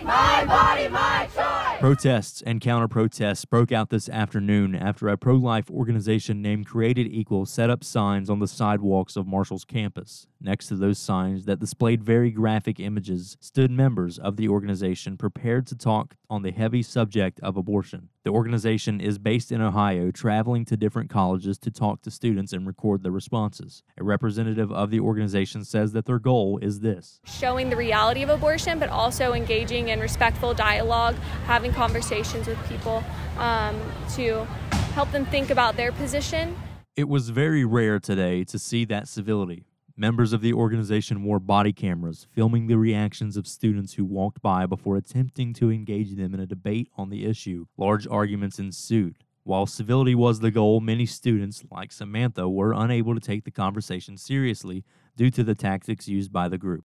My body, my choice. Protests and counter-protests broke out this afternoon after a pro-life organization named Created Equal set up signs on the sidewalks of Marshall's campus. Next to those signs that displayed very graphic images stood members of the organization prepared to talk on the heavy subject of abortion. The organization is based in Ohio, traveling to different colleges to talk to students and record their responses. A representative of the organization says that their goal is this: showing the reality of abortion, but also engaging in respectful dialogue, having conversations with people to help them think about their position. It was very rare today to see that civility. Members of the organization wore body cameras, filming the reactions of students who walked by before attempting to engage them in a debate on the issue. Large arguments ensued. While civility was the goal, many students, like Samantha, were unable to take the conversation seriously due to the tactics used by the group.